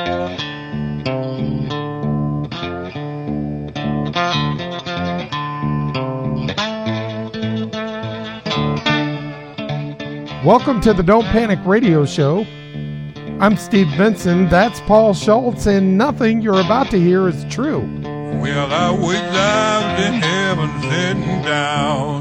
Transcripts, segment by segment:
Welcome to the Don't Panic Radio Show. I'm Steve Benson, that's Paul Schultz, and nothing you're about to hear is true. Well, I was out in heaven sitting down.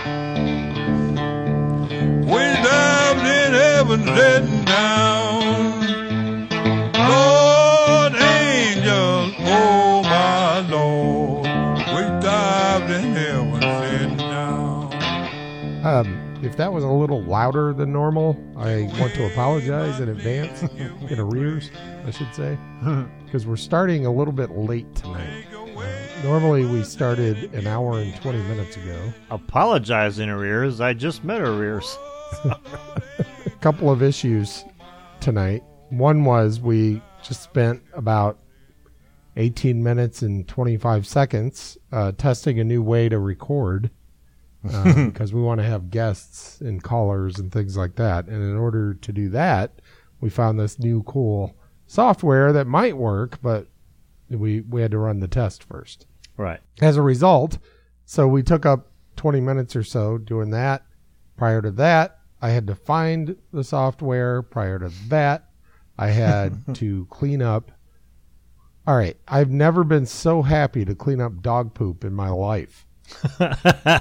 Was out in heaven sitting down. Lord, angels, oh my Lord, was out in heaven sitting down. If that was a little louder than normal, I want to apologize in advance, in arrears, I should say, because we're starting a little bit late tonight. Normally we started an hour and 20 minutes ago. Apologize in arrears. I just met arrears. A couple of issues tonight. One was we just spent about 18 minutes and 25 seconds testing a new way to record. Because we want to have guests and callers and things like that. And in order to do that, we found this new cool software that might work, but we had to run the test first. Right. As a result, so we took up 20 minutes or so doing that. Prior to that, I had to find the software. Prior to that, I had to clean up. All right. I've never been so happy to clean up dog poop in my life. I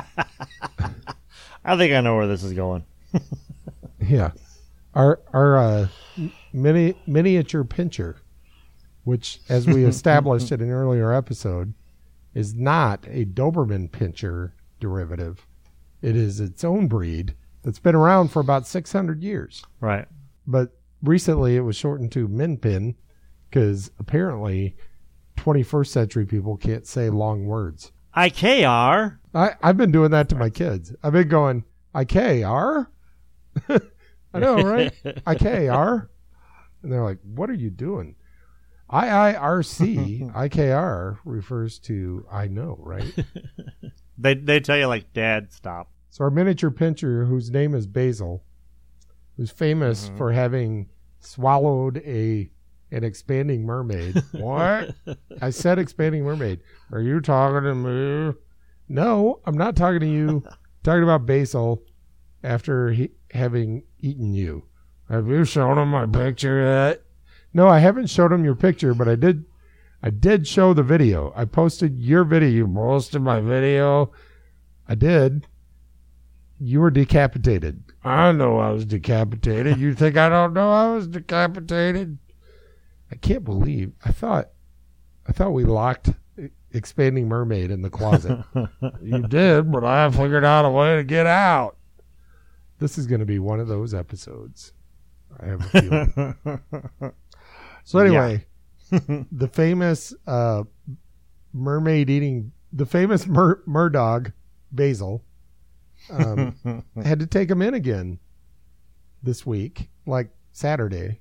think I know where this is going. Yeah. Our miniature pincher, which, as we established in an earlier episode, is not a Doberman Pinscher derivative. It is its own breed that's been around for about 600 years. Right. But recently it was shortened to Min Pin because apparently 21st century people can't say long words. IKR. I've been doing that to my kids. I've been going, IKR? I know, right? IKR? And they're like, what are you doing? IIRC, IKR refers to I know, right? They tell you like, Dad, stop. So our miniature pincher, whose name is Basil, who's famous for having swallowed an expanding mermaid. What? I said expanding mermaid. Are you talking to me? No, I'm not talking to you. I'm talking about Basil after having eaten you. Have you shown him my picture yet? No, I haven't showed him your picture, but I did show the video. I posted your video. You posted my video. I did. You were decapitated. I know I was decapitated. You think I don't know I was decapitated? I can't believe. I thought we locked Expanding Mermaid in the closet. You did, but I figured out a way to get out. This is going to be one of those episodes. I have a feeling. So anyway, the famous mermaid eating, the famous murdog, Basil, had to take him in again this week, like Saturday,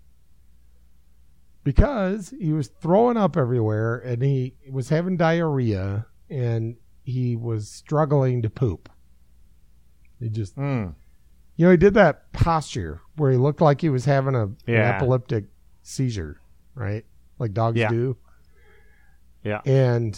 because he was throwing up everywhere and he was having diarrhea and he was struggling to poop. He just, he did that posture where he looked like he was having an epileptic seizure, right? Like dogs do. Yeah. And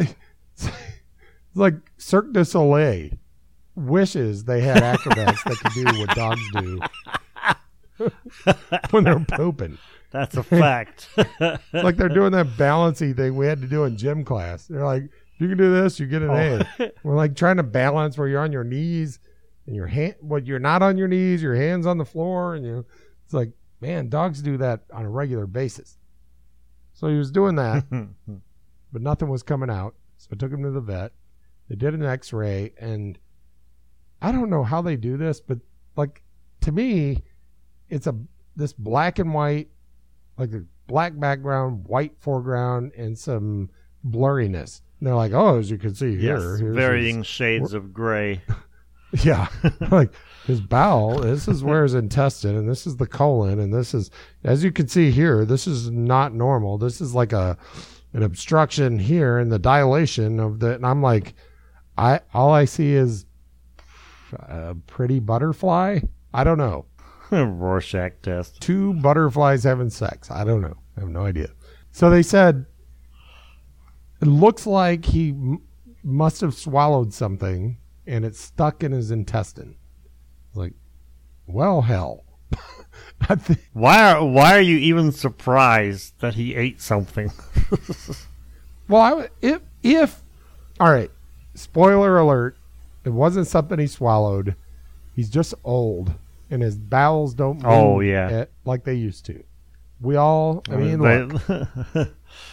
like Cirque du Soleil wishes they had acrobats that could do what dogs do when they're pooping. That's a fact. Like they're doing that balancing thing we had to do in gym class. They're like, if you can do this, you get an A. We're like trying to balance where you're on your knees and your hand, you're not on your knees, your hands on the floor, and it's like, man, dogs do that on a regular basis. So he was doing that, but nothing was coming out. So I took him to the vet. They did an X-ray, and I don't know how they do this, but like to me, it's this black and white, like a black background, white foreground, and some blurriness. And they're like, oh, as you can see here, here's varying shades of gray. Yeah, like his bowel, this is where his intestine, and this is the colon, and this is, as you can see here, this is not normal. This is like an obstruction here and the dilation of the, and I'm like, all I see is a pretty butterfly. I don't know. Rorschach test. 2 butterflies having sex. I don't know. I have no idea. So they said it looks like he must have swallowed something and it's stuck in his intestine. Like, well, hell. I think, Why are you even surprised that he ate something? well, if all right, spoiler alert, it wasn't something he swallowed. He's just old and his bowels don't move Oh, yeah. like they used to. We all, I mean, look,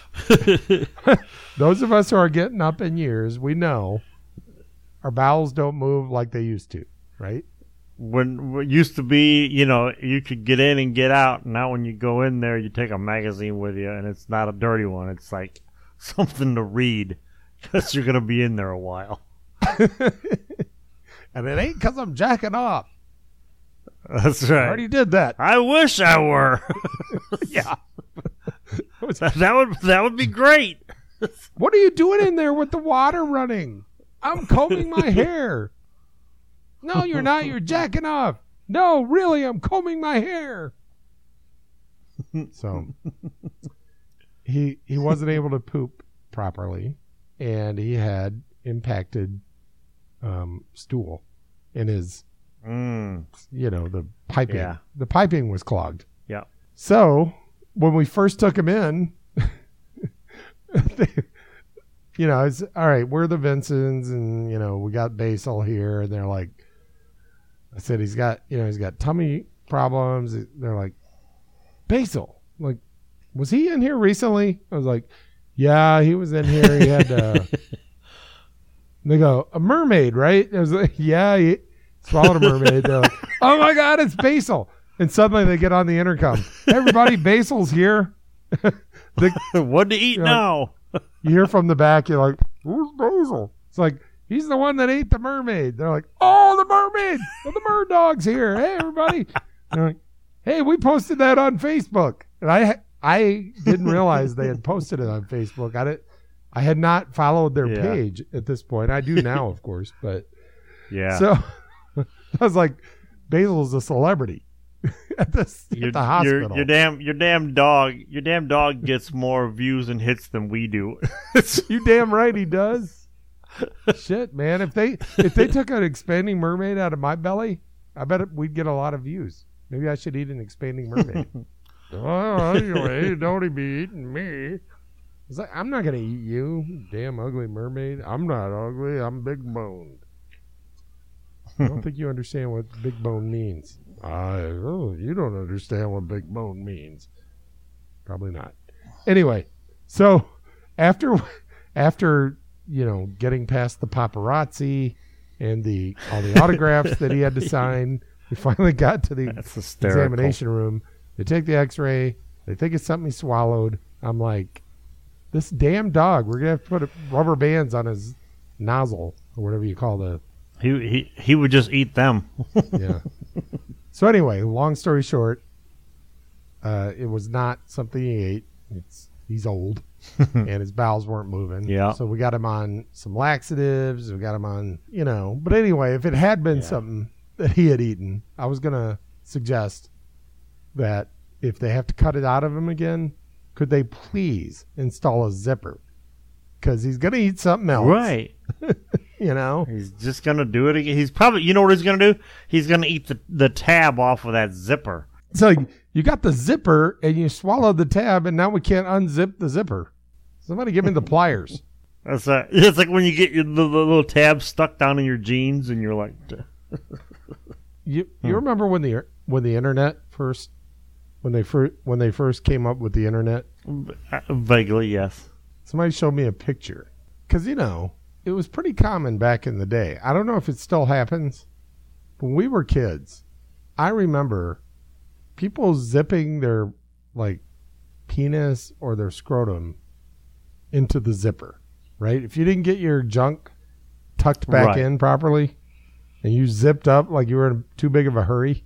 those of us who are getting up in years, we know our bowels don't move like they used to, right? When it used to be, you could get in and get out. Now when you go in there, you take a magazine with you, and it's not a dirty one. It's like something to read because you're going to be in there a while. And it ain't because I'm jacking off. That's I right. already did that. I wish I were. Yeah. That would be great. What are you doing in there with the water running? I'm combing my hair. No, you're not. You're jacking off. No, really, I'm combing my hair. So he wasn't able to poop properly, and he had impacted stool in his, the piping. Yeah. The piping was clogged. Yeah. So when we first took him in, it's all right. We're the Vincents, and we got Basil here, and they're like, I said he's got tummy problems. They're like, Basil, like, was he in here recently? I was like, yeah, he was in here. He had. They go, a mermaid, right? I was like, yeah, he swallowed a mermaid. They're like, oh my God, it's Basil. And suddenly they get on the intercom. Everybody, Basil's here. What to eat now? You hear from the back, you're like, who's Basil? It's like, he's the one that ate the mermaid. They're like, oh, the mermaid. Oh, the bird dog's here. Hey, everybody. They're like, hey, we posted that on Facebook. And I didn't realize they had posted it on Facebook. I had not followed their page at this point. I do now, of course. But Yeah. so I was like, Basil's a celebrity at the hospital. Your damn dog gets more views and hits than we do. You damn right he does. Shit, man. If they took an expanding mermaid out of my belly, I bet we'd get a lot of views. Maybe I should eat an expanding mermaid. Oh, anyway, don't be eating me. It's like, I'm not gonna eat you damn ugly mermaid. I'm not ugly. I'm big boned. I don't think you understand what big bone means. You don't understand what big bone means. Probably not. Anyway, so after getting past the paparazzi and all the autographs that he had to sign, we finally got to the examination room. They take the X-ray. They think it's something he swallowed. I'm like, this damn dog. We're gonna have to put rubber bands on his nozzle or whatever you call the. He would just eat them. Yeah. So anyway, long story short, it was not something he ate. He's old, and his bowels weren't moving. Yeah. So we got him on some laxatives. We got him on, But anyway, if it had been something that he had eaten, I was gonna suggest that if they have to cut it out of him again, could they please install a zipper? Because he's gonna eat something else, Right. He's just going to do it again. He's probably, you know what he's going to do? He's going to eat the tab off of that zipper. So you got the zipper and you swallowed the tab, and now we can't unzip the zipper. Somebody give me the pliers. It's like when you get the little tab stuck down in your jeans, and you're like, You remember when the internet first when they first came up with the internet? Vaguely, yes. Somebody showed me a picture because it was pretty common back in the day. I don't know if it still happens. When we were kids, I remember people zipping their penis or their scrotum into the zipper, right? If you didn't get your junk tucked back in properly and you zipped up like you were in too big of a hurry,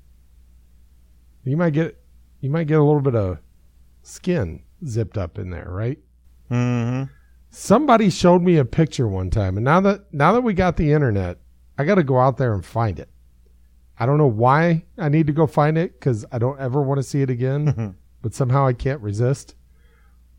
you might get a little bit of skin zipped up in there, right? Mm-hmm. Somebody showed me a picture one time, and now that we got the internet, I got to go out there and find it. I don't know why I need to go find it because I don't ever want to see it again, but somehow I can't resist.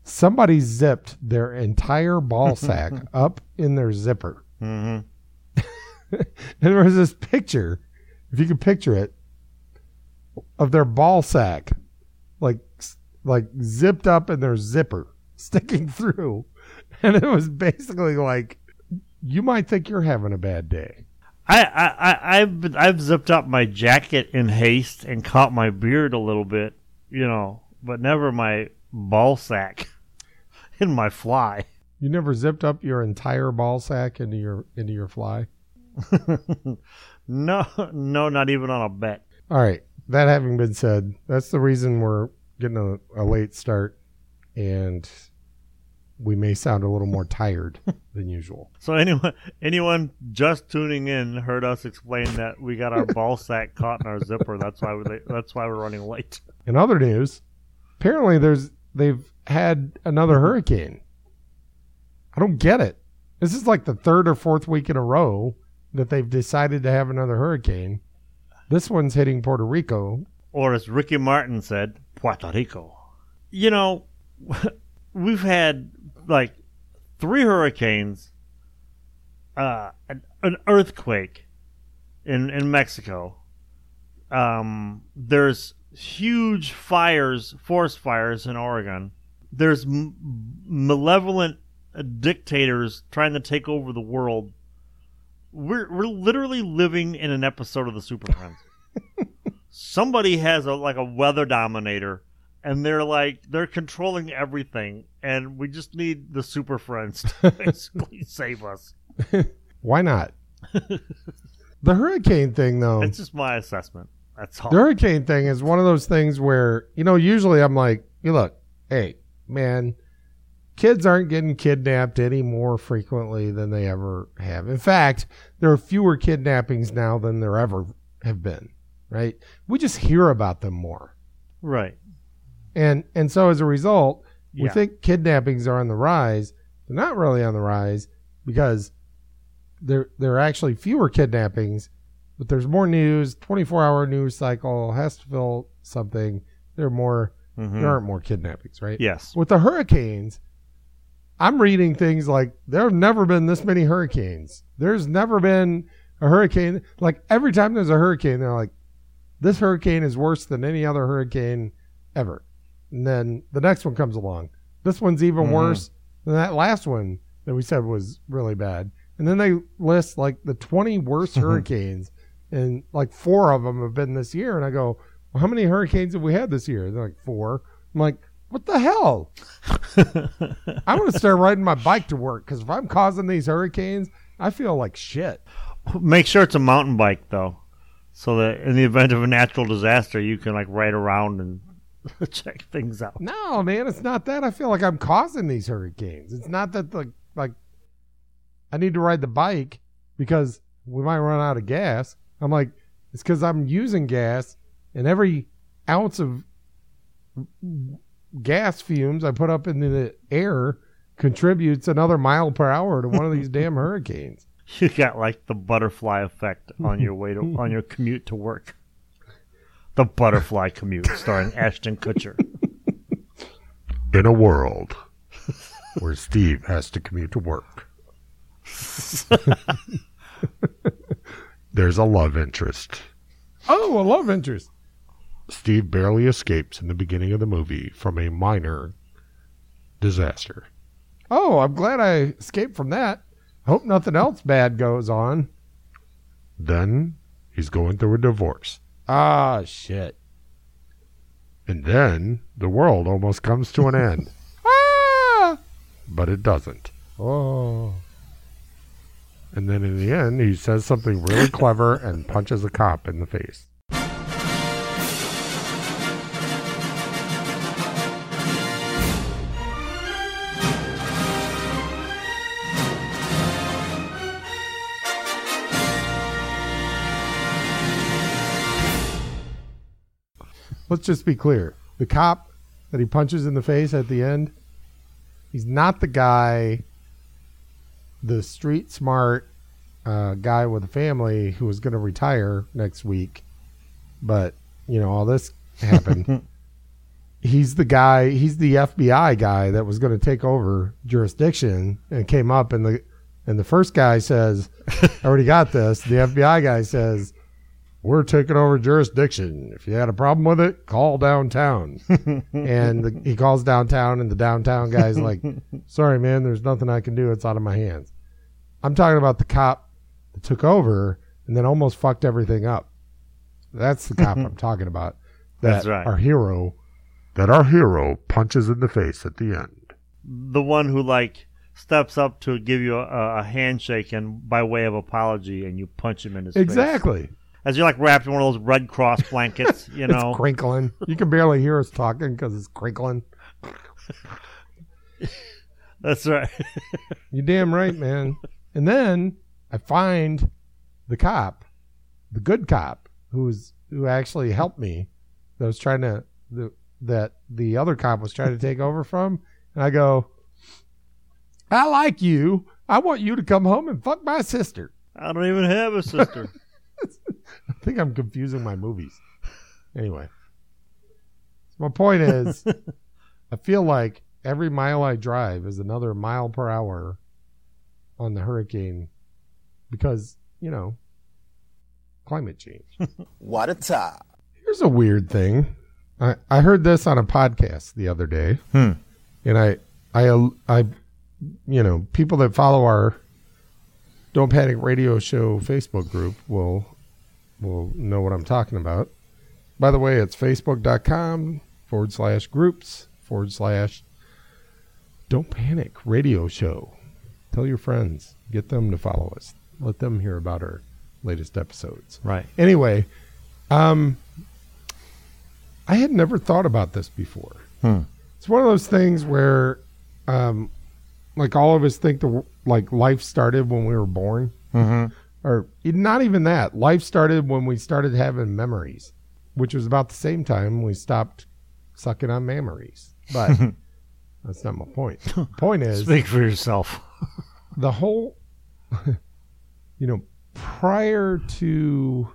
somebody zipped their entire ball sack up in their zipper. Mm-hmm. And there was this picture, if you could picture it, of their ball sack, like zipped up in their zipper, sticking through. And it was basically like, you might think you're having a bad day. I've zipped up my jacket in haste and caught my beard a little bit, but never my ball sack in my fly. You never zipped up your entire ball sack into your fly? No, not even on a bet. All right. That having been said, that's the reason we're getting a late start, and we may sound a little more tired than usual. So anyone just tuning in heard us explain that we got our ball sack caught in our zipper. That's why we're running late. In other news, apparently they've had another hurricane. I don't get it. This is like the third or fourth week in a row that they've decided to have another hurricane. This one's hitting Puerto Rico. Or as Ricky Martin said, Puerto Rico. We've had like 3 hurricanes, an earthquake in Mexico. There's huge forest fires in Oregon. There's malevolent dictators trying to take over the world. We're literally living in an episode of the Super Friends. Somebody has a weather dominator, and they're controlling everything, and we just need the Super Friends to basically save us. Why not? The hurricane thing, though. It's just my assessment. That's all. The hurricane thing is one of those things where, usually I'm like, look, hey, man, kids aren't getting kidnapped any more frequently than they ever have. In fact, there are fewer kidnappings now than there ever have been, right? We just hear about them more. Right. And so as a result, we think kidnappings are on the rise. They're not really on the rise because there are actually fewer kidnappings, but there's more news, 24-hour news cycle has to fill something. There aren't more kidnappings, right? Yes. With the hurricanes, I'm reading things like there have never been this many hurricanes. There's never been a hurricane. Like every time there's a hurricane, they're like, this hurricane is worse than any other hurricane ever. And then the next one comes along. This one's even worse than that last one that we said was really bad. And then they list like the 20 worst hurricanes, and like 4 of them have been this year. And I go, well, how many hurricanes have we had this year? They're like 4. I'm like, what the hell? I'm going to start riding my bike to work because if I'm causing these hurricanes, I feel like shit. Make sure it's a mountain bike, though, so that in the event of a natural disaster, you can ride around and check things out. No, man, it's not that. I feel like I'm causing these hurricanes. It's not that like I need to ride the bike because we might run out of gas. I'm like, it's because I'm using gas, and every ounce of gas fumes I put up into the air contributes another mile per hour to one of these damn hurricanes. You got the butterfly effect on your on your commute to work. The Butterfly Commute, starring Ashton Kutcher. In a world where Steve has to commute to work, there's a love interest. Oh, a love interest. Steve barely escapes in the beginning of the movie from a minor disaster. Oh, I'm glad I escaped from that. Hope nothing else bad goes on. Then he's going through a divorce. Ah, shit. And then the world almost comes to an end. Ah! But it doesn't. Oh. And then in the end, he says something really clever and punches a cop in the face. Let's just be clear. The cop that he punches in the face at the end, he's not the guy, the street smart guy with a family who was going to retire next week. But, all this happened. he's the FBI guy that was going to take over jurisdiction and came up, and the first guy says, I already got this. The FBI guy says, we're taking over jurisdiction. If you had a problem with it, call downtown. And he calls downtown, and the downtown guy's like, sorry, man, there's nothing I can do. It's out of my hands. I'm talking about the cop that took over and then almost fucked everything up. That's the cop I'm talking about. That's right. Our hero punches in the face at the end. The one who, like, steps up to give you a handshake and by way of apology, and you punch him in his face. Exactly. As you're like wrapped in one of those Red Cross blankets, you know. It's crinkling. You can barely hear us talking because it's crinkling. That's right. You're damn right, man. And then I find the cop, the good cop, who actually helped me. That was trying to that the other cop was trying to take over from. And I go, I like you. I want you to come home and fuck my sister. I don't even have a sister. I think I'm confusing my movies. Anyway, my point is, I feel like every mile I drive is another mile per hour on the hurricane because, climate change. What a time. Here's a weird thing. I heard this on a podcast the other day, and I people that follow our Don't Panic Radio Show Facebook group will know what I'm talking about. By the way, it's facebook.com/groups/Don't Panic Radio Show. Tell your friends. Get them to follow us. Let them hear about our latest episodes. Right. Anyway, I had never thought about this before. It's one of those things where, like all of us think life started when we were born. Mm-hmm. Or not even that. Life started when we started having memories, which was about the same time we stopped sucking on memories. But that's not my point. The point is... Speak for yourself. The whole... prior to,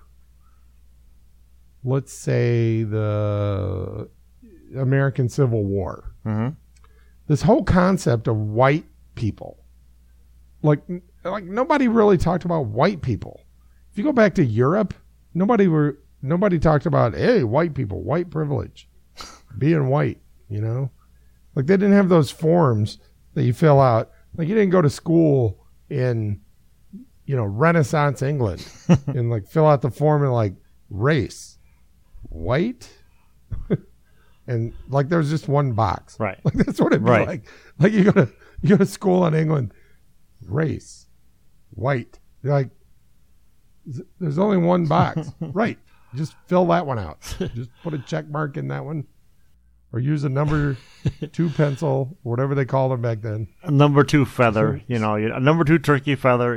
let's say, the American Civil War, this whole concept of white people, like nobody really talked about white people. If you go back to Europe, nobody talked about, hey, white people, white privilege, being white, like they didn't have those forms that you fill out. Like you didn't go to school in, Renaissance England and like fill out the form and like race, white. And like there's just one box. Right. Like that's what it'd be like. Like you go to school in England, race, white. You're like, there's only one box. Right. Just fill that one out. Just put a check mark in that one. Or use a number 2 pencil, whatever they called them back then. A number 2 feather, a number 2 turkey feather.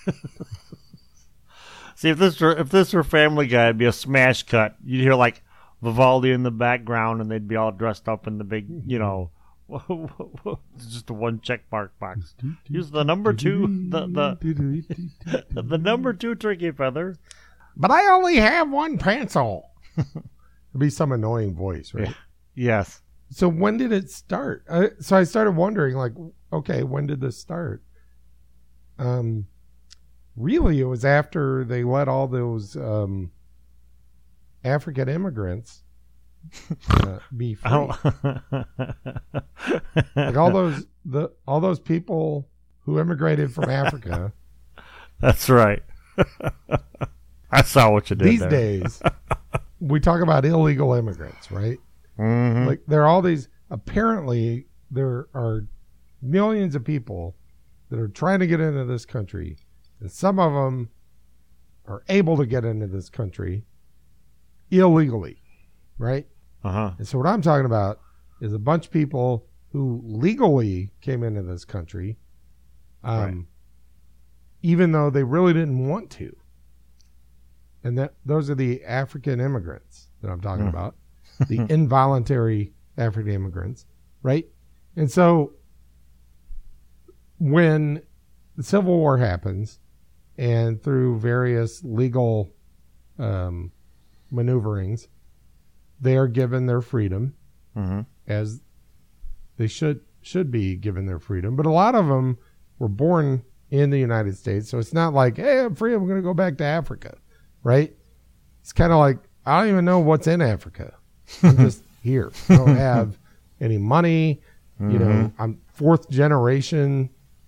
See, if this were Family Guy, it'd be a smash cut. You'd hear like Vivaldi in the background, and they'd be all dressed up in the big, just a one check mark box. Use the number 2, the number 2 turkey feather. But I only have one pencil. It'd be some annoying voice, right? Yeah. Yes. So when did it start? So I started wondering, like, okay, when did this start? Really, it was after they let all those African immigrants be free. Like all those people who immigrated from Africa. That's right. I saw what you did these there. Days. We talk about illegal immigrants, right? Mm-hmm. Like there are all these. Apparently, there are millions of people that are trying to get into this country, and some of them are able to get into this country illegally, right? And so what I'm talking about is a bunch of people who legally came into this country, even though they really didn't want to. And those are the African immigrants that I'm talking about, the involuntary African immigrants, right? And so when the Civil War happens and through various legal maneuverings, they are given their freedom as they should be given their freedom. But a lot of them were born in the United States, so it's not like, hey, I'm free, I'm going to go back to Africa, right? It's kind of like, I don't even know what's in Africa. I'm just here. I don't have any money. You know, I'm fourth generation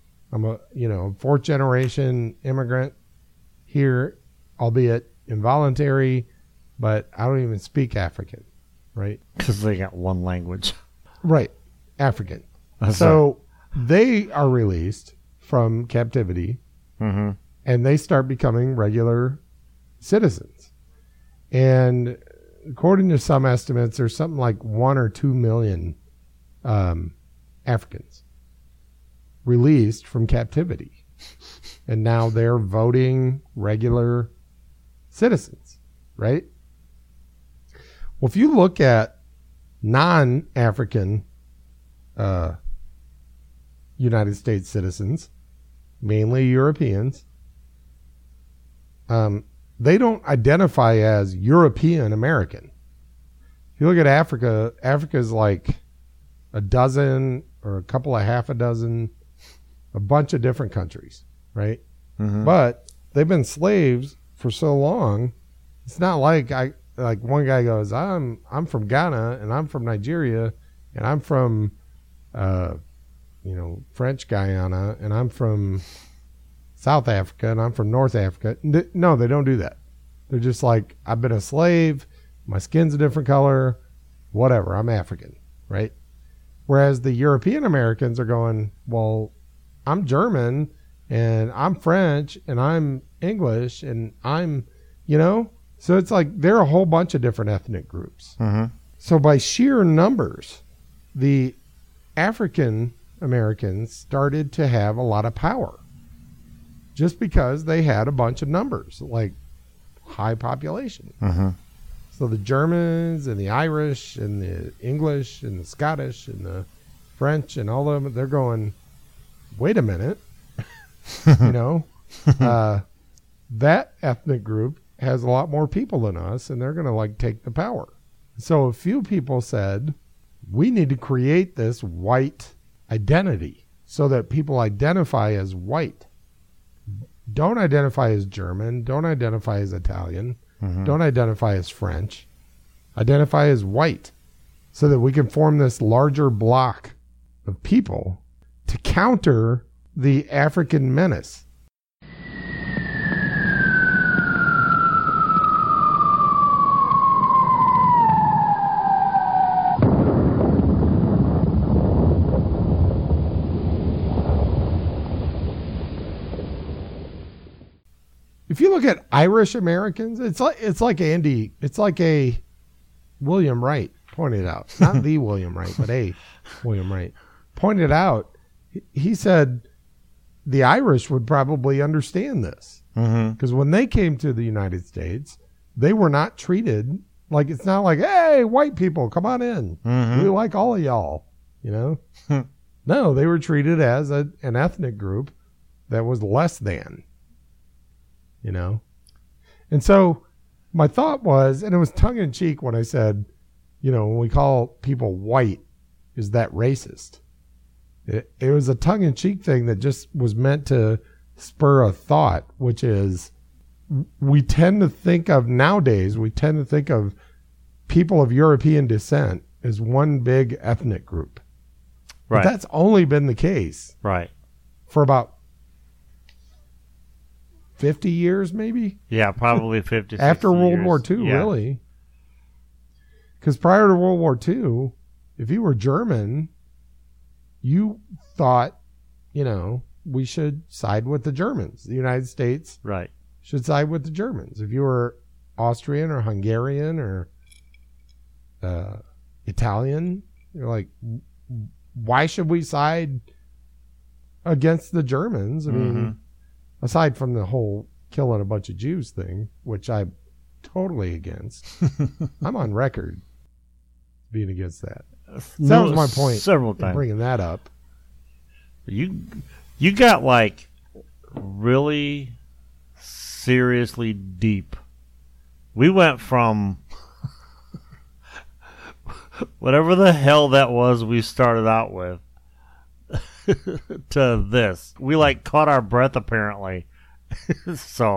immigrant here, albeit involuntary, but I don't even speak African, right? Because they got one language. Right. African. So they are released from captivity and they start becoming regular citizens. And according to some estimates, there's something like 1 or 2 million Africans released from captivity. And now they're voting regular citizens, right? Well, if you look at non-African United States citizens, mainly Europeans, they don't identify as European American. If you look at Africa, Africa's like a dozen or a couple of half a dozen, a bunch of different countries, right? But they've been slaves for so long. It's not like one guy goes, I'm from Ghana and I'm from Nigeria and I'm from French Guyana and I'm from South Africa and I'm from North Africa. No, they don't do that. They're just like, I've been a slave, my skin's a different color, whatever, I'm African, right? Whereas the European Americans are going, well, I'm German and I'm French and I'm English and I'm, so it's like they're a whole bunch of different ethnic groups. So by sheer numbers, the African Americans started to have a lot of power just because they had a bunch of numbers, like high population. So the Germans and the Irish and the English and the Scottish and the French and all of them, they're going, wait a minute, that ethnic group has a lot more people than us and they're going to take the power. So a few people said, we need to create this white identity so that people identify as white. Don't identify as German. Don't identify as Italian. Don't identify as French. Identify as white so that we can form this larger block of people to counter the African menace. If you look at Irish Americans, it's like a William Wright pointed out, not the William Wright, but a William Wright pointed out. He said the Irish would probably understand this because when they came to the United States, they were not treated like, it's not like, hey, white people, come on in. We like all of y'all, No, they were treated as an ethnic group that was less than. And so my thought was, and it was tongue in cheek when I said, when we call people white, is that racist? It was a tongue in cheek thing that just was meant to spur a thought, which is we tend to think of people of European descent as one big ethnic group. Right. But that's only been the case. Right. For about 50 years, maybe? Yeah, probably 50, After World years. War II, really. Because prior to World War II, if you were German, you thought, we should side with the Germans. The United States should side with the Germans. If you were Austrian or Hungarian or Italian, you're like, why should we side against the Germans? I mean, aside from the whole killing a bunch of Jews thing, which I'm totally against. I'm on record being against that. That was my point. Several times. Bringing that up. You got really seriously deep. We went from whatever the hell that was we started out with to this. We like caught our breath apparently. So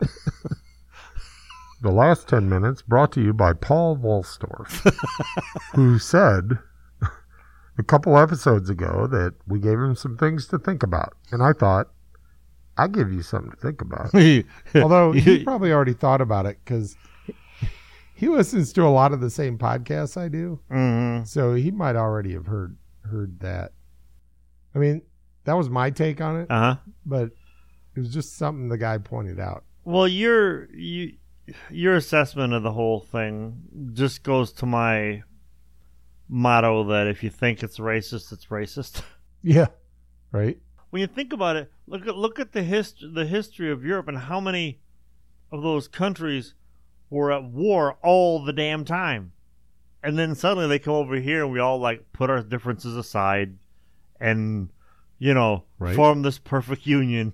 the last 10 minutes brought to you by Paul Wollstorff, who said a couple episodes ago that we gave him some things to think about. And I thought, I'll give you something to think about. Although he probably already thought about it because he listens to a lot of the same podcasts I do. Mm-hmm. So he might already have heard that. I mean, that was my take on it, but it was just something the guy pointed out. Well, your assessment of the whole thing just goes to my motto that if you think it's racist, it's racist. Yeah, right. When you think about it, look at the history of Europe and how many of those countries were at war all the damn time, and then suddenly they come over here and we all like put our differences aside and right. form this perfect union.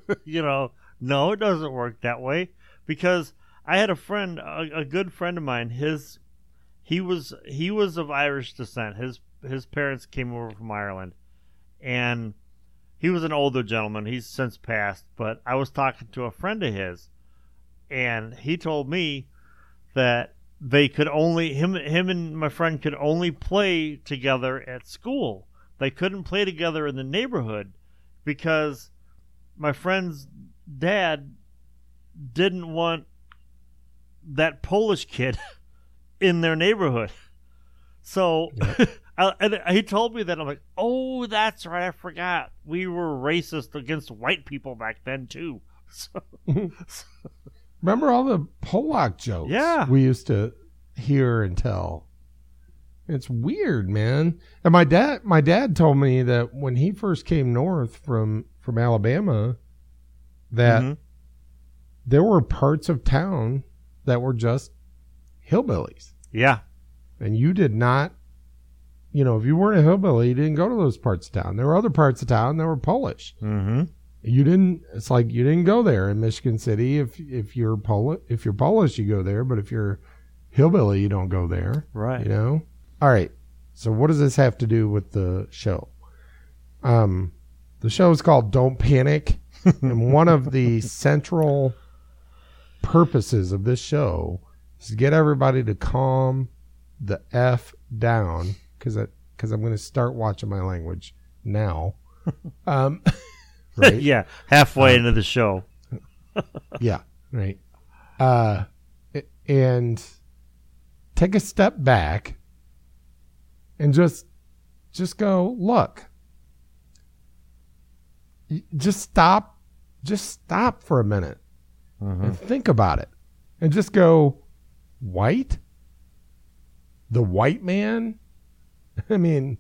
No, it doesn't work that way, because I had a friend, a good friend of mine. He was of Irish descent. His parents came over from Ireland, and he was an older gentleman. He's since passed, but I was talking to a friend of his, and he told me that they could only him and my friend could only play together at school. They couldn't play together in the neighborhood because my friend's dad didn't want that Polish kid in their neighborhood. So and he told me that. I'm like, oh, that's right. I forgot. We were racist against white people back then, too. So, remember all the Polak jokes we used to hear and tell? It's weird, man. And my dad told me that when he first came north from Alabama, that there were parts of town that were just hillbillies. Yeah. And you did not, if you weren't a hillbilly, you didn't go to those parts of town. There were other parts of town that were Polish. Mm-hmm. It's like you didn't go there in Michigan City. If you're Polish, you go there. But if you're hillbilly, you don't go there. Right. All right. So what does this have to do with the show? The show is called Don't Panic. And one of the central purposes of this show is to get everybody to calm the F down, because I'm going to start watching my language now. Right? Yeah, halfway into the show. Yeah, right. And take a step back and just go, look. Just stop for a minute and think about it. And just go, white? The white man? I mean,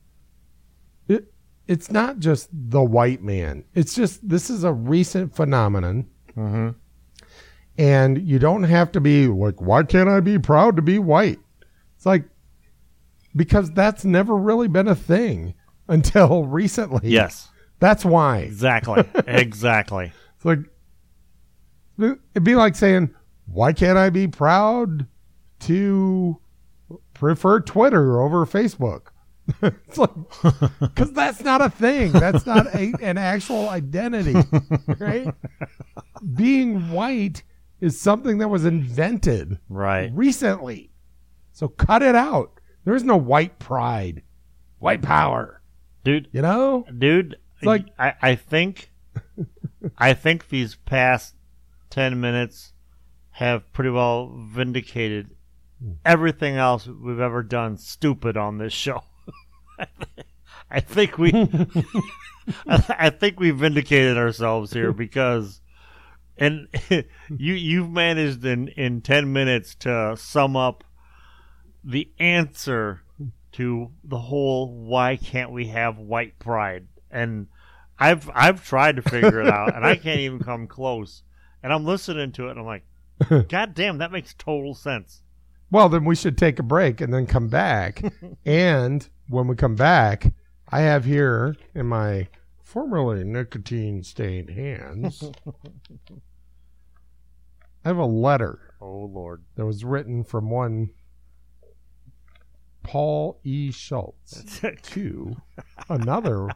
it's not just the white man. It's just, this is a recent phenomenon. Mm-hmm. And you don't have to be like, why can't I be proud to be white? It's like, because that's never really been a thing until recently. Yes. That's why. Exactly. Exactly. It's like, it'd be like saying, why can't I be proud to prefer Twitter over Facebook? It's like, because that's not a thing. That's not an actual identity, right? Being white is something that was invented recently. So cut it out. There is no white pride, white power, dude. It's like, I think these past 10 minutes have pretty well vindicated everything else we've ever done stupid on this show. I think we vindicated ourselves here, because you've managed in 10 minutes to sum up the answer to the whole why can't we have white pride. And I've tried to figure it out, and I can't even come close. And I'm listening to it, and I'm like, God damn, that makes total sense. Well, then we should take a break and then come back. And when we come back, I have here in my formerly nicotine-stained hands, I have a letter. Oh, Lord. That was written from one Paul E. Schultz to another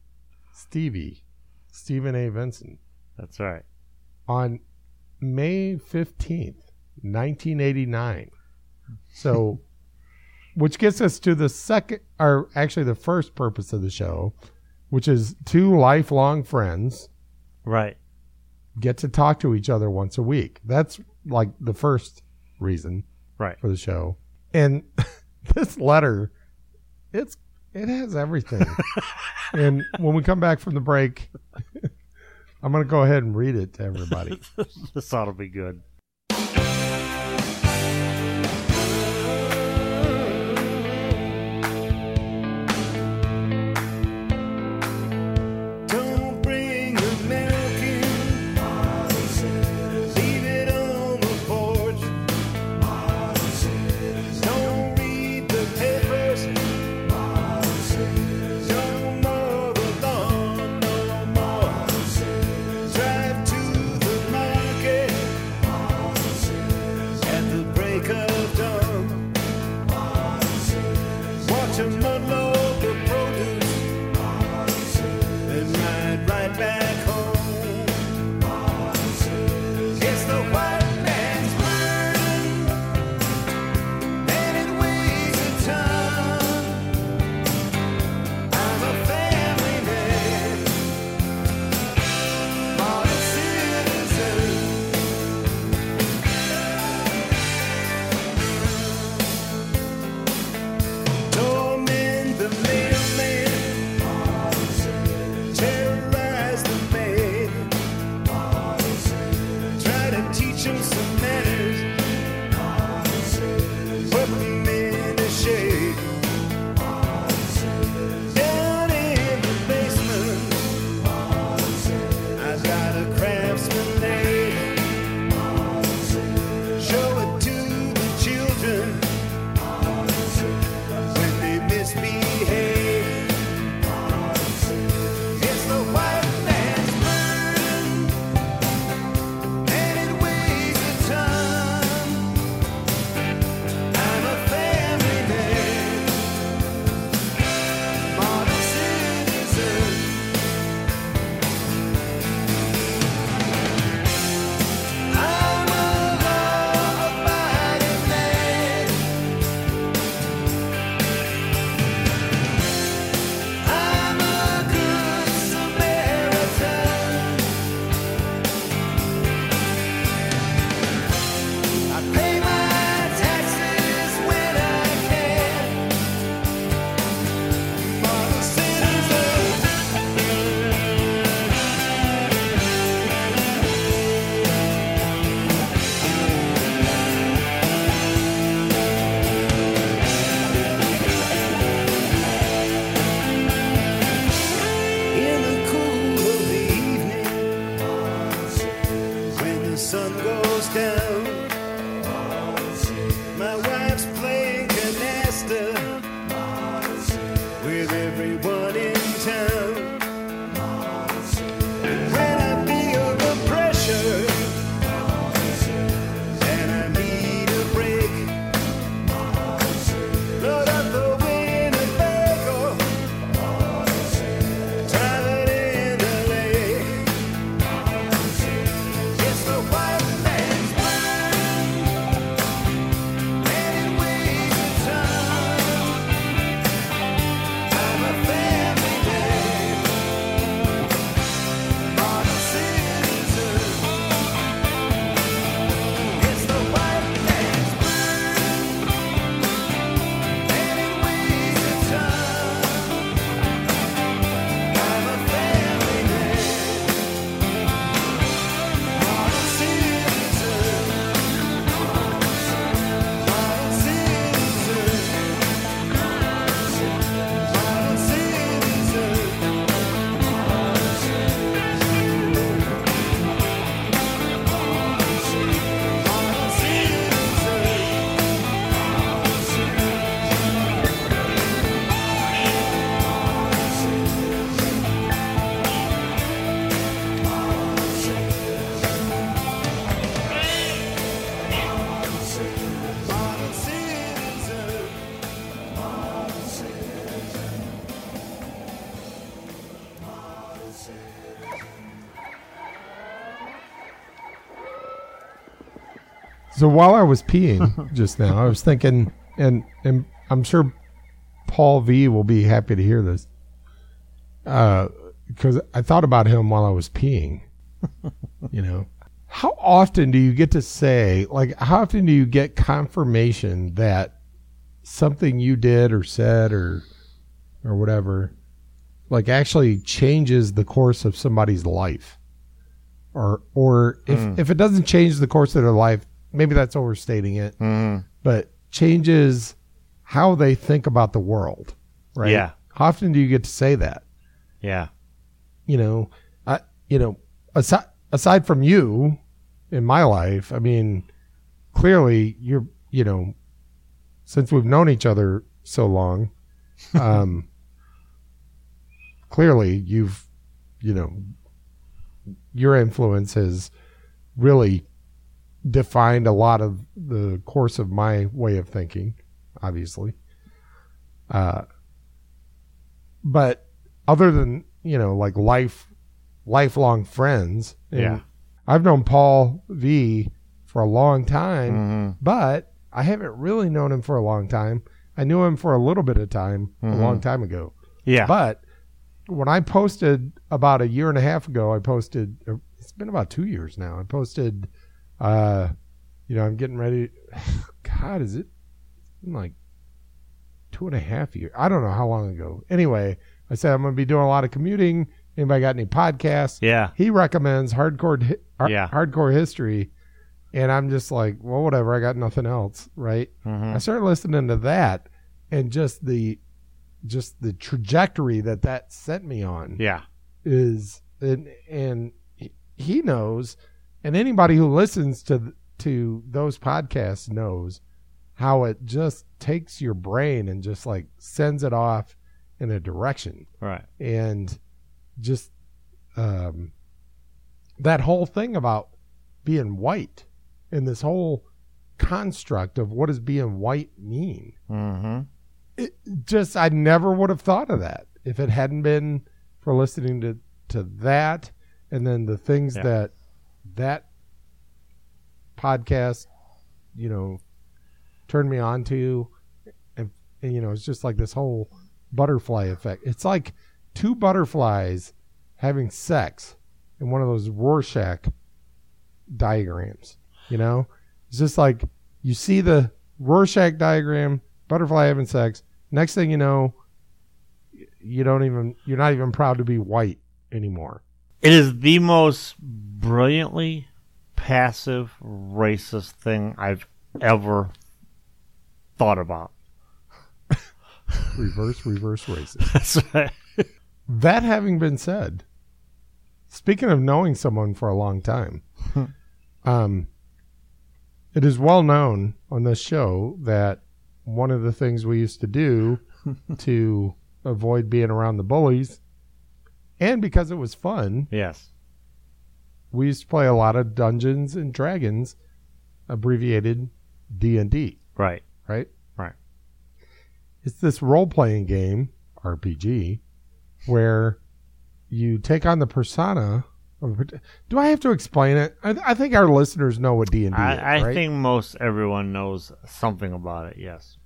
Stephen A. Vincent. That's right. On May 15th, 1989. So, which gets us to the the first purpose of the show, which is two lifelong friends Right. get to talk to each other once a week. That's like the first reason Right. for the show. And this letter, it has everything. And when we come back from the break, I'm going to go ahead and read it to everybody. This ought to be good. Don't bring the milk in. Leave it on the porch. Don't read the papers. Don't mow the lawn no more. Drive to the market at the break of dawn. Watch 'em unload the produce and ride right back home. It's the white man's burden, and it weighs a ton. I'm a family man, modern citizen. Torment the mailman, terrorize the maid. Try to teach them some manners, put them in the shade. Down in the basement, I got a craftsman laid. Show it to the children when they misbehave. It's the white man's burden, and it weighs a ton. I'm a family man, modern citizen. I'm a law-abiding man. I'm a good Samaritan. I pay my taxes when I can. Model citizen. In the cool of the evening, when the sun goes down, my wife's playing canasta with everyone in town. When I feel the pressure and I need a break, load up the Winnebago, drive it in the lake. It's the white man's burden, and it weighs a ton. I'm a fan. So while I was peeing just now, I was thinking, and I'm sure Paul V will be happy to hear this, because I thought about him while I was peeing. You know, how often do you get to say, like, how often do you get confirmation that something you did or said or whatever, like, actually changes the course of somebody's life? Or if it doesn't change the course of their life, maybe that's overstating it, but changes how they think about the world, right? Yeah. How often do you get to say that? Yeah. You know, aside from you in my life, I mean, clearly you're, you know, since we've known each other so long, clearly you've, you know, your influence has really defined a lot of the course of my way of thinking, obviously. But other than, you know, like lifelong friends, and Yeah. I've known Paul V for a long time, but I haven't really known him for a long time. I knew him for a little bit of time a long time ago. Yeah. But when I posted about a year and a half ago, it's been about 2 years now. I posted, you know, I'm getting ready. God, is it like 2.5 years? I don't know how long ago. Anyway, I said I'm going to be doing a lot of commuting. Anybody got any podcasts? Yeah. He recommends Yeah. Hardcore History. And I'm just like, well, whatever. I got nothing else, right? I started listening to that, and just the trajectory that sent me on Yeah. is, and he knows, and anybody who listens to those podcasts knows how it just takes your brain and just like sends it off in a direction. Right. And just that whole thing about being white and this whole construct of what does being white mean. I never would have thought of that if it hadn't been for listening to that, and then the things that podcast, you know, turned me on to, and you know, it's just like this whole butterfly effect. It's like two butterflies having sex in one of those Rorschach diagrams. You know, it's just like you see the Rorschach diagram, butterfly having sex. Next thing you know, you're not even proud to be white anymore. It is the most brilliantly passive racist thing I've ever thought about. Reverse racist. That's right. That having been said, speaking of knowing someone for a long time, it is well known on this show that one of the things we used to do to avoid being around the bullies, and because it was fun, Yes. we used to play a lot of Dungeons and Dragons, abbreviated D&D, Right. right? Right. It's this role-playing game, RPG, where you take on the persona of a, do I have to explain it? I think our listeners know what D&D is, I right? think most everyone knows something about it. Yes.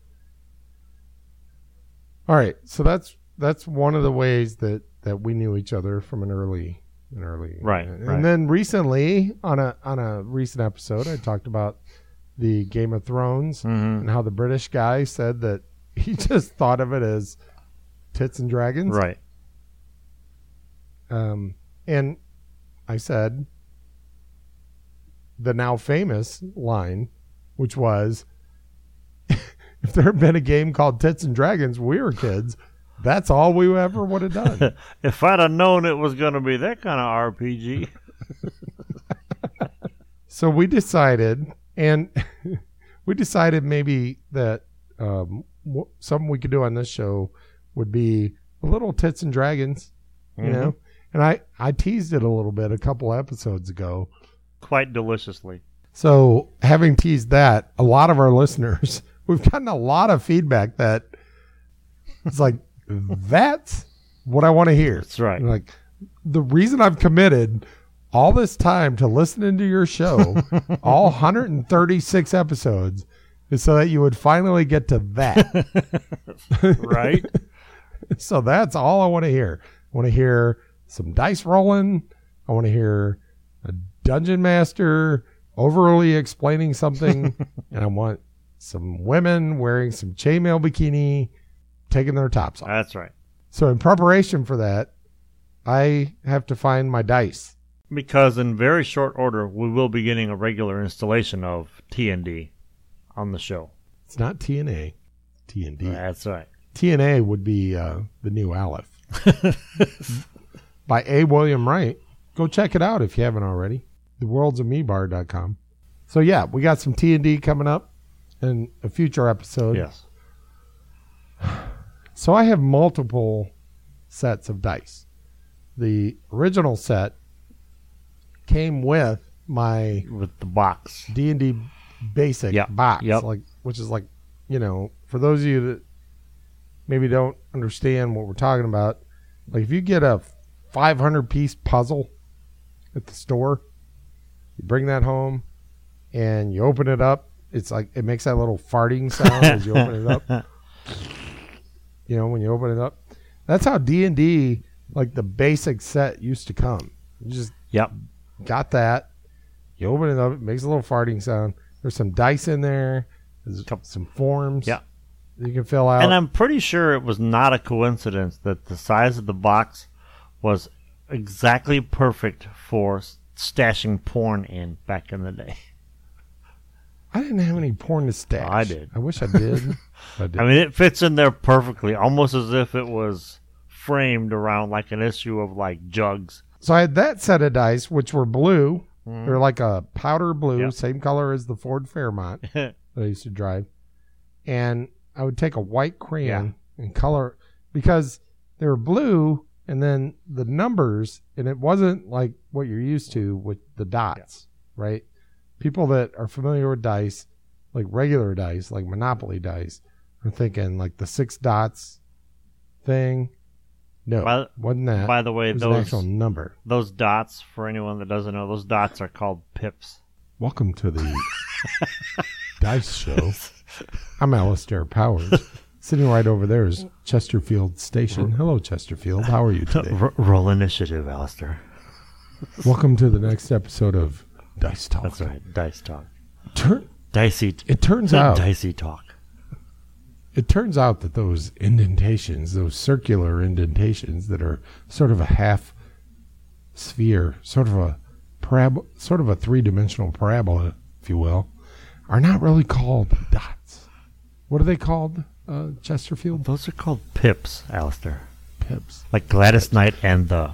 All right, so that's one of the ways that we knew each other from an early Right, and right. then recently on a recent episode, I talked about the Game of Thrones and how the British guy said that he just thought of it as tits and dragons, Right. and I said the now famous line, which was, if there had been a game called Tits and Dragons, we were kids, that's all we ever would have done. If I'd have known it was going to be that kind of RPG. So we decided, maybe that something we could do on this show would be a little Tits and Dragons, you know? And I teased it a little bit a couple episodes ago. Quite deliciously. So having teased that, a lot of our listeners, we've gotten a lot of feedback that it's like, that's what I want to hear. That's right. Like, the reason I've committed all this time to listening to your show, all 136 episodes, is so that you would finally get to that. Right? So that's all I want to hear. I want to hear some dice rolling. I want to hear a dungeon master overly explaining something. And I want some women wearing some chainmail bikini, taking their tops off. That's right. So in preparation for that, I have to find my dice. Because in very short order, we will be getting a regular installation of TND on the show. It's not TNA, TND. That's right. TNA would be the new Aleph. By A. William Wright. Go check it out if you haven't already. TheWorldsOfMeBar.com. So yeah, we got some TND coming up in a future episode. Yes. So I have multiple sets of dice. The original set came with my With the box. D&D basic Yep, box, yep. like, which is like, you know, for those of you that maybe don't understand what we're talking about, like if you get a 500-piece puzzle at the store, you bring that home and you open it up, it's like it makes that little farting sound as you open it up. You know, when you open it up, that's how D&D, like the basic set, used to come. You just Yep. got that. You open it up, it makes a little farting sound. There's some dice in there. There's some forms. Yeah. You can fill out. And I'm pretty sure it was not a coincidence that the size of the box was exactly perfect for stashing porn in back in the day. I didn't have any porn to stash. I did. I wish I did. I did. I mean, it fits in there perfectly, almost as if it was framed around like an issue of like Jugs. So I had that set of dice, which were blue. They're like a powder blue, Yep. same color as the Ford Fairmont that I used to drive. And I would take a white crayon and color, because they were blue, and then the numbers, and it wasn't like what you're used to with the dots, right? People that are familiar with dice, like regular dice, like Monopoly dice, are thinking like the 6 dots thing. No, wasn't that. By the way, it was an actual number. Those dots, for anyone that doesn't know, those dots are called pips. Welcome to the Dice Show. I'm Alistair Powers. Sitting right over there is Chesterfield Station. Hello, Chesterfield. How are you today? Roll initiative, Alistair. Welcome to the next episode of Dice Talk. That's right, dice talk. It turns out that those indentations, those circular indentations that are sort of a half sphere, sort of a 3-dimensional parabola, if you will, are not really called dots. What are they called, Chesterfield? Those are called pips, Alistair. Pips. Like Gladys Knight and the...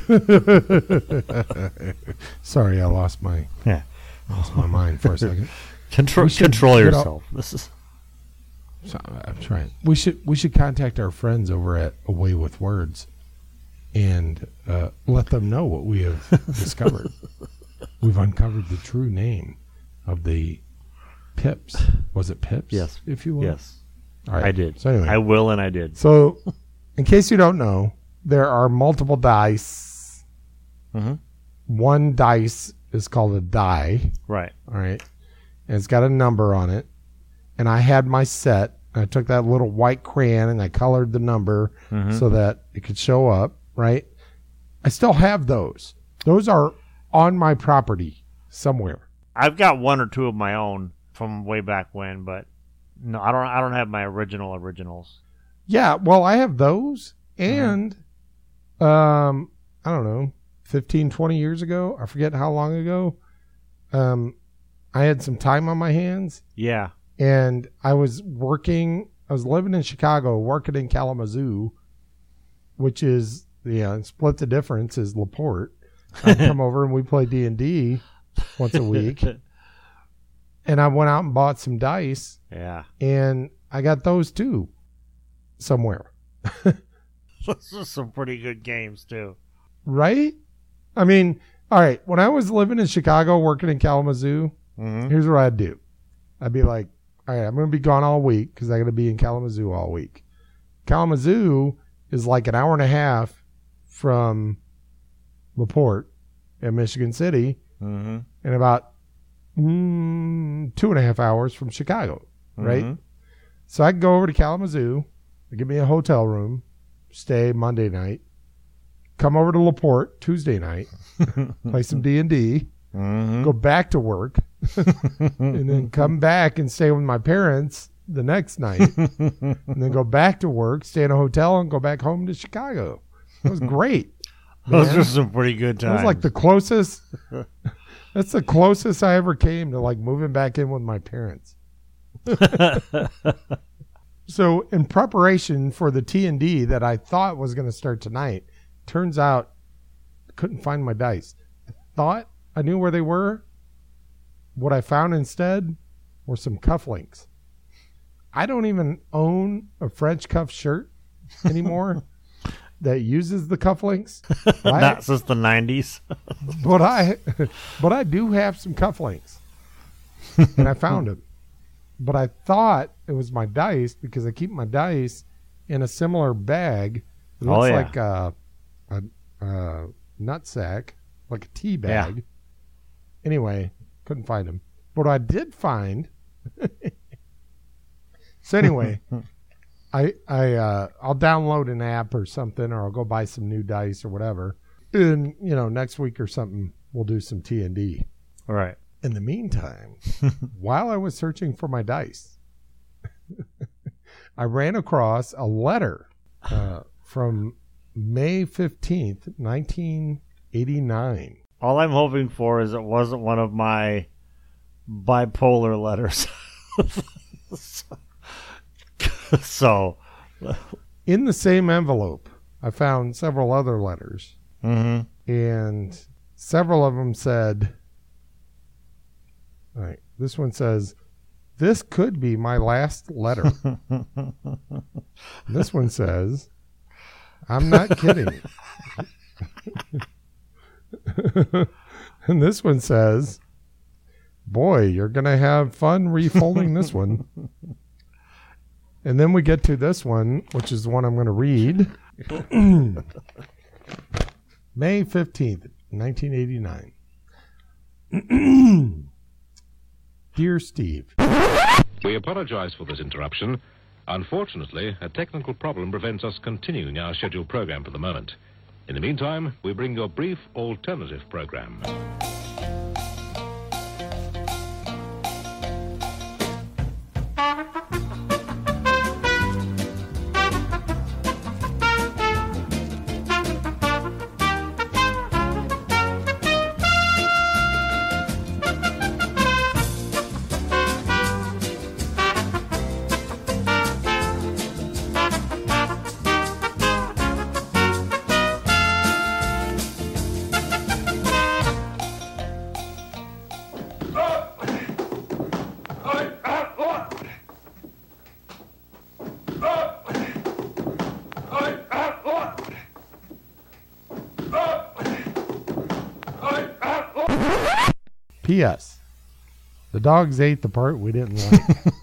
Sorry, I lost my mind for a second. Control yourself. This is... So, I'm trying. We should contact our friends over at Away with Words and let them know what we have discovered. We've uncovered the true name of the pips. Was it pips? Yes. If you will. Yes. All right. I did. So anyway. I will and I did. So, in case you don't know, there are multiple dice. Mm-hmm. One dice is called a die. Right. All right. And it's got a number on it. And I had my set. I took that little white crayon and I colored the number so that it could show up, right? I still have those. Those are on my property somewhere. I've got one or two of my own from way back when, but no, I don't have my originals. Yeah, well, I have those, and I don't know, 15, 20 years ago, I forget how long ago, I had some time on my hands. Yeah. And I was living in Chicago, working in Kalamazoo, which is, split the difference is LaPorte. I'd come over and we play D&D once a week. And I went out and bought some dice. Yeah. And I got those too somewhere. Those are some pretty good games too. Right? I mean, all right, when I was living in Chicago, working in Kalamazoo, here's what I'd do. I'd be like, all right, I'm going to be gone all week because I'm going to be in Kalamazoo all week. Kalamazoo is like an hour and a half from LaPorte, in Michigan City, Mm-hmm. and about 2.5 hours from Chicago, right? Mm-hmm. So I can go over to Kalamazoo, give me a hotel room, stay Monday night, come over to LaPorte Tuesday night, play some D&D, Mm-hmm. go back to work, and then come back and stay with my parents the next night, and then go back to work, stay in a hotel, and go back home to Chicago. It was great. Those man. are some pretty good It times. was like the closest. That's the closest I ever came to like moving back in with my parents. So in preparation for the T&D that I thought was going to start tonight, turns out I couldn't find my dice. I thought I knew where they were. What I found instead were some cufflinks. I don't even own a French cuff shirt anymore that uses the cufflinks. Not since the 90s. But I do have some cufflinks, and I found them. But I thought it was my dice because I keep my dice in a similar bag. It looks like a nut sack, like a tea bag. Yeah. Anyway, couldn't find them. But what I did find. So anyway, I'll download an app or something, or I'll go buy some new dice or whatever. And next week or something, we'll do some T&D. All right. In the meantime, while I was searching for my dice, I ran across a letter from May 15th, 1989. All I'm hoping for is it wasn't one of my bipolar letters. So, In the same envelope, I found several other letters, mm-hmm. and several of them said, all right, this one says, "This could be my last letter." This one says, "I'm not kidding." And this one says, "Boy, you're going to have fun refolding this one." And then we get to this one, which is the one I'm going to read. May 15th, 1989. Dear Steve, We apologize for this interruption. Unfortunately, a technical problem prevents us continuing our scheduled program for the moment. In the meantime, we bring you a brief alternative program. P.S. The dogs ate the part we didn't like.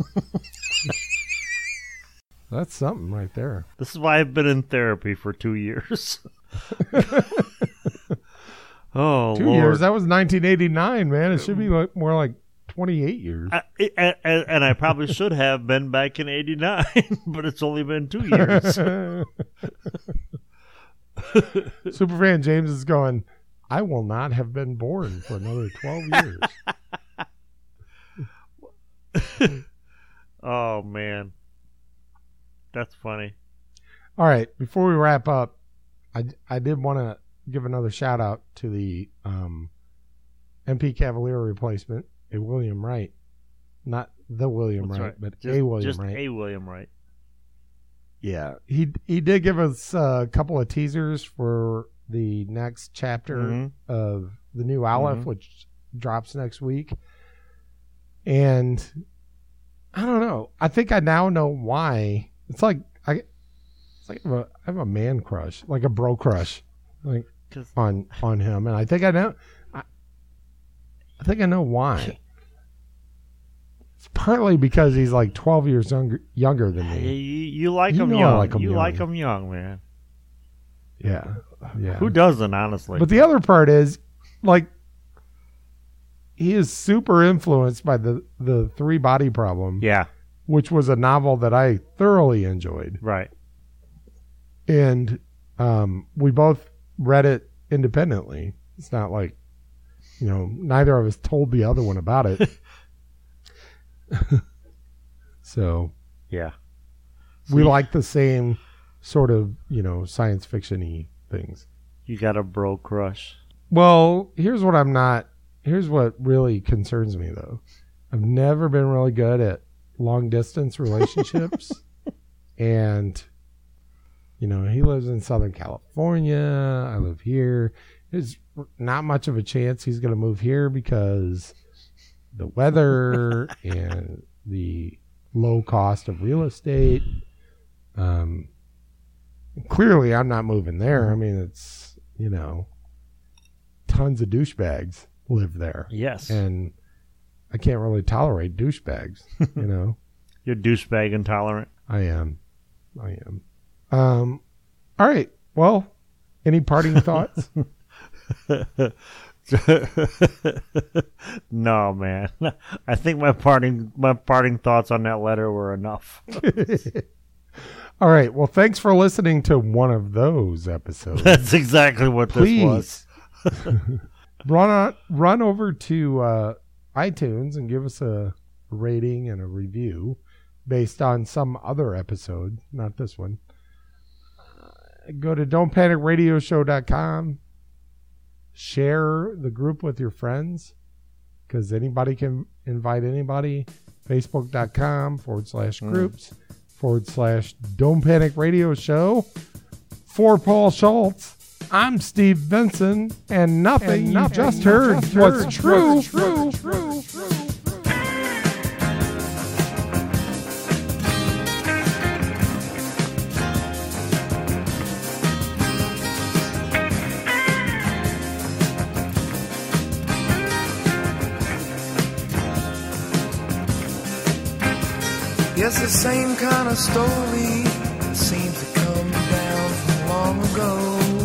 That's something right there. This is why I've been in therapy for 2 years. Oh, 2 Lord. years? That was 1989, man. It should be more like 28 years. And I probably should have been back in 89, but it's only been 2 years. Superfan James is going, "I will not have been born for another 12 years." Oh, man. That's funny. All right. Before we wrap up, I did want to give another shout out to the MP Cavalier replacement, a William Wright. Not the William That's Wright, but Just, a William just Wright. a William Wright. Yeah. He did give us a couple of teasers for the next chapter Mhm. of the new Aleph, Mhm. which drops next week. And I don't know. I think I now know why. It's like I have a man crush, like a bro crush, like 'Cause- on him, and I think I know. I think I know why. It's partly because he's like 12 years younger than You, me. you like You him know I young. like him you young. like him young, man. Yeah, yeah. Who doesn't, honestly? But the other part is, like, he is super influenced by the Three Body Problem, Yeah, which was a novel that I thoroughly enjoyed. right. And we both read it independently. It's not like, neither of us told the other one about it. So Yeah. we like the same sort of, science fiction-y things. You got a bro crush. Well, here's what really concerns me, though. I've never been really good at long-distance relationships. And, he lives in Southern California. I live here. There's not much of a chance he's going to move here because the weather and the low cost of real estate. Clearly, I'm not moving there. I mean, it's, tons of douchebags live there. Yes. And I can't really tolerate douchebags, You're douchebag intolerant. I am. All right. Well, any parting thoughts? No, man. I think my parting thoughts on that letter were enough. All right. Well, thanks for listening to one of those episodes. That's exactly what Please this was. run over to iTunes and give us a rating and a review based on some other episode, not this one. Go to don'tpanicradioshow.com. Share the group with your friends because anybody can invite anybody. Facebook.com/groups/Don't Panic Radio Show. For Paul Schultz, I'm Steve Benson, and nothing you just heard was true. Yes, the same kind of story that seems to come down from long ago.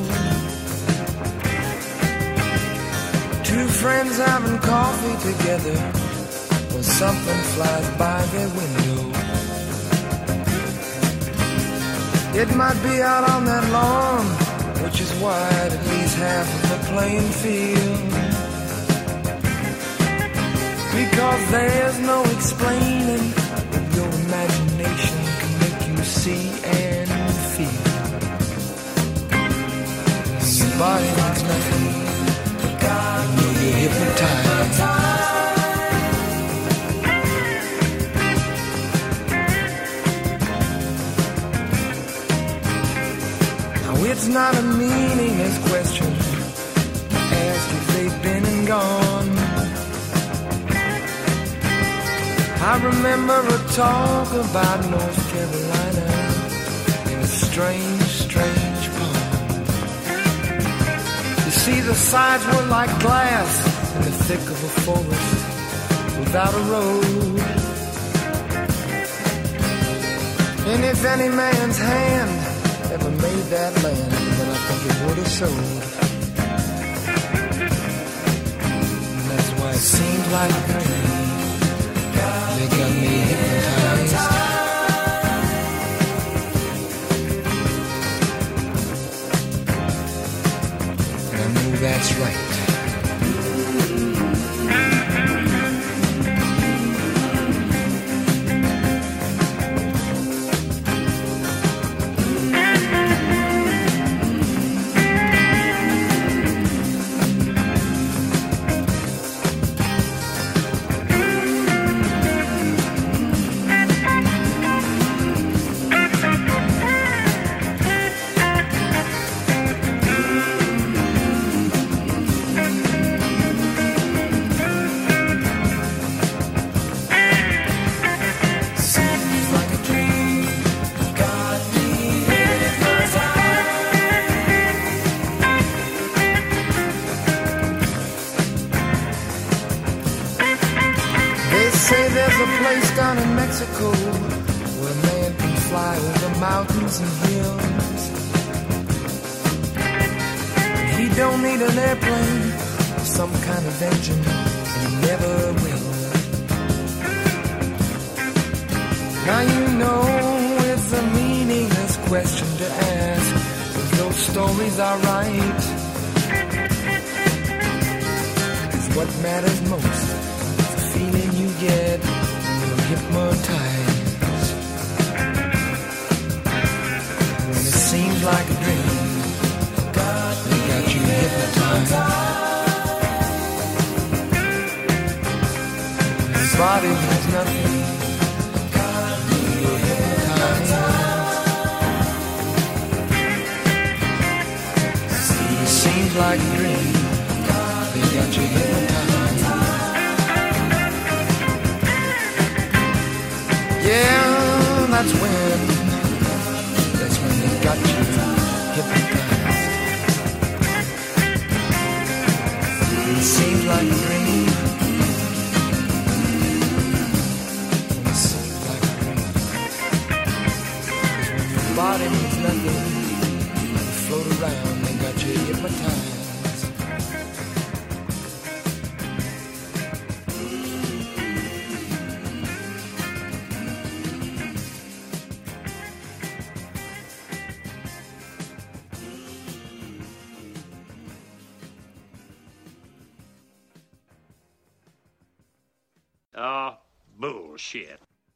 Two friends having coffee together when something flies by their window. It might be out on that lawn, which is wide at least half of the playing field. Because there's no explaining what your imagination can make you see and feel. Your body means nothing, you know you're hypnotized. Now it's not a meaningless question to ask if they've been and gone. I remember a talk about North Carolina in a strange, strange pond. You see, the sides were like glass in the thick of a forest without a road. And if any man's hand ever made that land, then I think it would have showed. And that's why it seems like they got me hypnotized. And I know that's right. Down in Mexico, where a man can fly over mountains and hills. And he don't need an airplane to some kind of engine, and he never will. Now you know it's a meaningless question to ask, but those stories are right. 'Cause what matters most is the feeling you get when you're hypnotized. When it seems like a dream, they got you hypnotized. Your body has nothing. You're hypnotized. It seems like a dream. They got you hypnotized. Yeah, that's when they got you hypnotized. It seems like a dream. It seems like a dream. 'Cause when your body means nothing, you float around, they got you hypnotized. Oh, bullshit.